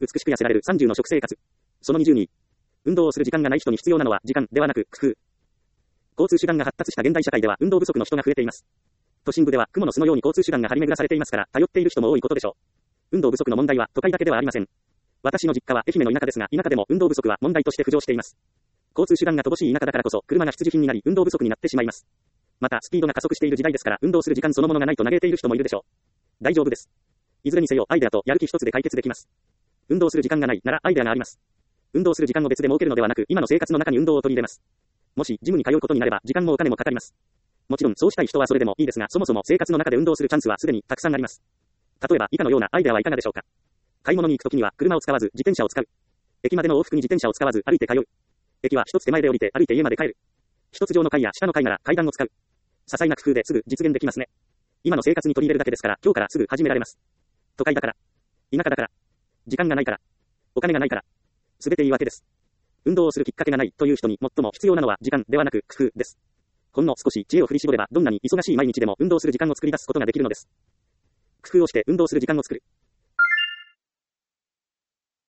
美しく痩せられる30の食生活。その22。運動をする時間がない人に必要なのは時間ではなく工夫。交通手段が発達した現代社会では運動不足の人が増えています。都心部では雲の巣のように交通手段が張り巡らされていますから頼っている人も多いことでしょう。運動不足の問題は都会だけではありません。私の実家は愛媛の田舎ですが、田舎でも運動不足は問題として浮上しています。交通手段が乏しい田舎だからこそ車が必需品になり運動不足になってしまいます。またスピードが加速している時代ですから運動する時間そのものがないと嘆いている人もいるでしょう。大丈夫です。いずれにせよアイデアとやる気一つで解決できます。運動する時間がないならアイデアがあります。運動する時間を別で設けるのではなく今の生活の中に運動を取り入れます。もしジムに通うことになれば時間もお金もかかります。もちろんそうしたい人はそれでもいいですが、そもそも生活の中で運動するチャンスはすでにたくさんあります。例えば以下のようなアイデアはいかがでしょうか。買い物に行くときには車を使わず自転車を使う。駅までの往復に自転車を使わず歩いて通う。駅は一つ手前で降りて歩いて家まで帰る。一つ上の階や下の階なら階段を使う。些細な工夫ですぐ実現できますね。今の生活に取り入れるだけですから今日からすぐ始められます。都会だから、田舎だから、時間がないから、お金がないから、すべて言い訳です。運動をするきっかけがないという人に最も必要なのは時間ではなく工夫です。ほんの少し知恵を振り絞ればどんなに忙しい毎日でも運動する時間を作り出すことができるのです。工夫をして運動する時間を作る。